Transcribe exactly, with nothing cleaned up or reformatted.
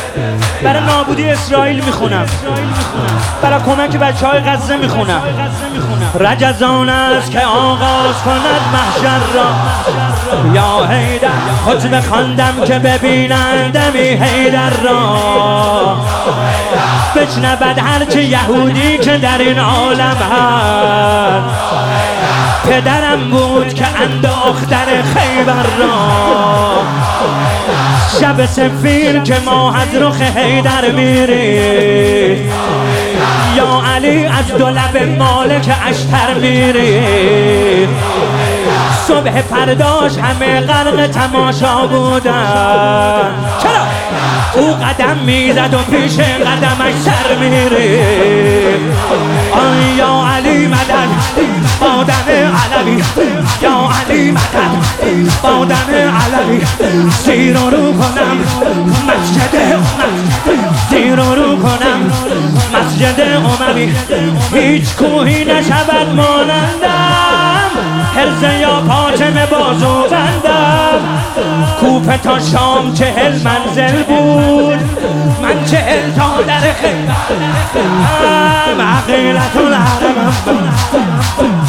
برای نابودی اسرائیل میخونم، برای کمک بچه های غزه میخونم. رجزان است که آغاز کند محشر را، یا حیدر خود بخواندم که ببینندمی حیدر را. بشنود هرچه یهودی که در این عالم هست، پدرم بود که انداختن خیبر را. شب سفیر که ما از رخ حیدر میری، یا علی از دو لب مالک اشتر میری. صبح پرداش همه غرق تماشا بودن، چرا؟ او قدم میزد و پیش قدمش سر میری. آی یا علی مدد با دم علوی، یا علی مدد با دم علوی. زیر و رو کنم مسجد اموی، زیر و رو کنم مسجد اموی. هیچ کوهی نشود مانندم، حرز یا پاطمه بازو بندم. کوفه تا شام چهل منزل بود، من چهل تا در خیبرم. عقیلت الحرمم